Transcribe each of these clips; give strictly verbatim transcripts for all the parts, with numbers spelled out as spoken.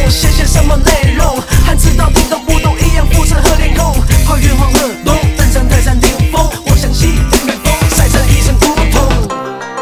写些什么内容，汉字到底都不懂，一样肤色和脸孔。跨越黄鹤楼，登上泰山顶峰，我想吸引北风，晒成一身古铜。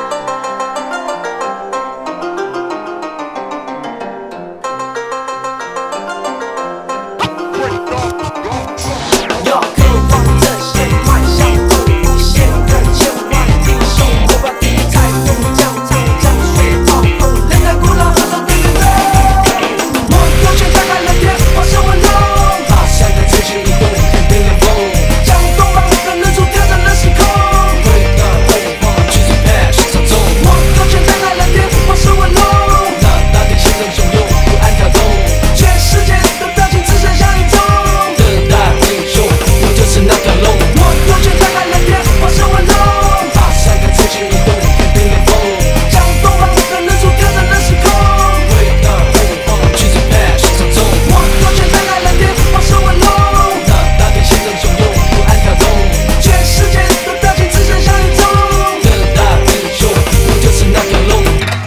要渴望这些迈向梦，无限的千万英雄，我把地彩虹江长江水炮轰，两个古老河都对对对。我右拳打开了天，化身文龙，把山的自信移动，天边的风，将东方的日出挑战了时空。回到辉煌，举着 patch 操纵。我右拳打开了天，化身文龙，那那天心中汹涌，不安跳动，全世界的表情只剩下一种。等待英雄，我就是那条龙。我右拳打开了天，化身文龙，把山的自信移动，天边的风，将东方的日出挑战了时空。回到辉煌，举着 patch 操纵。我右拳打开了天，化身文龙，那那天心中汹涌，不安跳动，全世界的表情只剩下一种。等待英雄，我就是那条龙。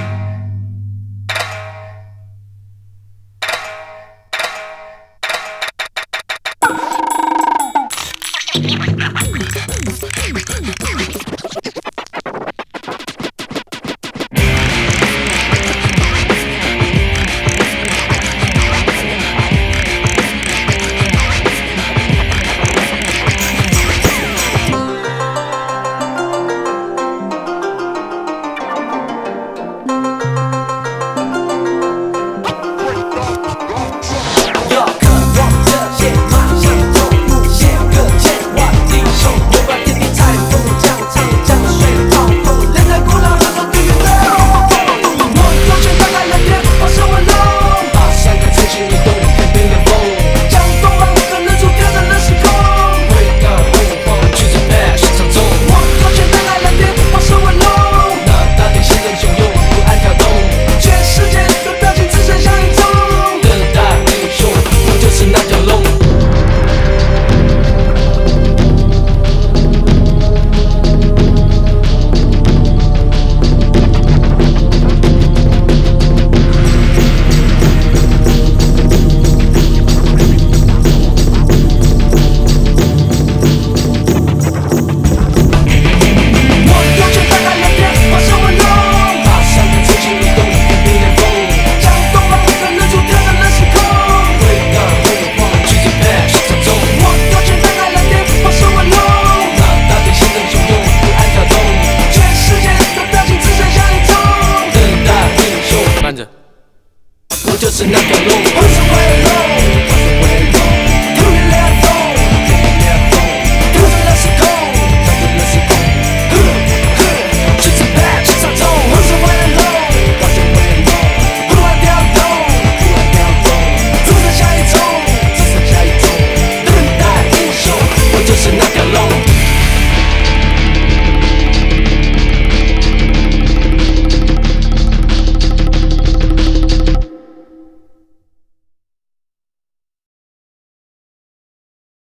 要渴望这些迈向梦，无限个千万英雄，我把天地彩虹江长江水炮轰，两个古老河都对对对。我右拳打开了天，化身文龙，把山的自信移动，天边的风，将东方的日出挑战了时空。回到辉煌，举着 patch 操纵。我右拳打开了天，化身文龙，那那天心中汹涌，不安跳动，全世界的表情只剩下一种。等待英雄，我就是那条龙。我右拳打开了天，化身文龙，把山的自信移动，天边的风，将东方的日出挑战了时空。回到辉煌，举着 patch 操纵。我右拳打开了天，化身文龙，那那天心中汹涌，不安跳动，全世界的表情只剩下一种。等待英雄，慢着，我就是那条龙。